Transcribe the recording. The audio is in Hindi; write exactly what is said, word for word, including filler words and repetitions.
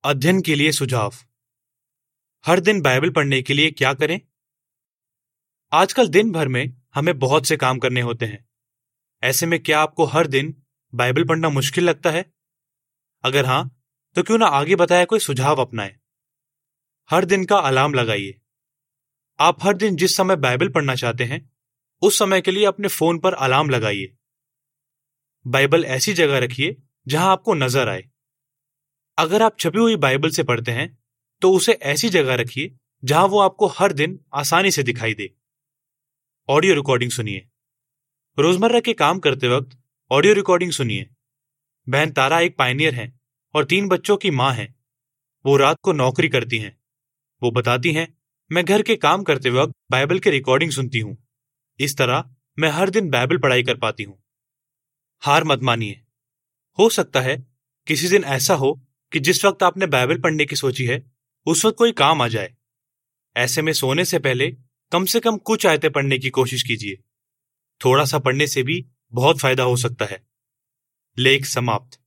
अध्ययन के लिए सुझाव। हर दिन बाइबल पढ़ने के लिए क्या करें? आजकल दिन भर में हमें बहुत से काम करने होते हैं। ऐसे में क्या आपको हर दिन बाइबल पढ़ना मुश्किल लगता है? अगर हां, तो क्यों ना आगे बताया कोई सुझाव अपनाएं। हर दिन का अलार्म लगाइए। आप हर दिन जिस समय बाइबल पढ़ना चाहते हैं, उस समय के लिए अपने फोन पर अलार्म लगाइए। बाइबल ऐसी जगह रखिए जहां आपको नजर आए। अगर आप छपी हुई बाइबल से पढ़ते हैं, तो उसे ऐसी जगह रखिए जहां वो आपको हर दिन आसानी से दिखाई दे। ऑडियो रिकॉर्डिंग सुनिए। रोजमर्रा के काम करते वक्त ऑडियो रिकॉर्डिंग सुनिए। बहन तारा एक पायनियर हैं और तीन बच्चों की मां हैं। वो रात को नौकरी करती हैं। वो बताती हैं, मैं घर के काम करते वक्त बाइबल की रिकॉर्डिंग सुनती हूँ। इस तरह मैं हर दिन बाइबल पढ़ाई कर पाती हूँ। हार मत मानिए। हो सकता है किसी दिन ऐसा हो कि जिस वक्त आपने बाइबल पढ़ने की सोची है, उस वक्त कोई काम आ जाए। ऐसे में सोने से पहले कम से कम कुछ आयतें पढ़ने की कोशिश कीजिए। थोड़ा सा पढ़ने से भी बहुत फायदा हो सकता है। लेख समाप्त।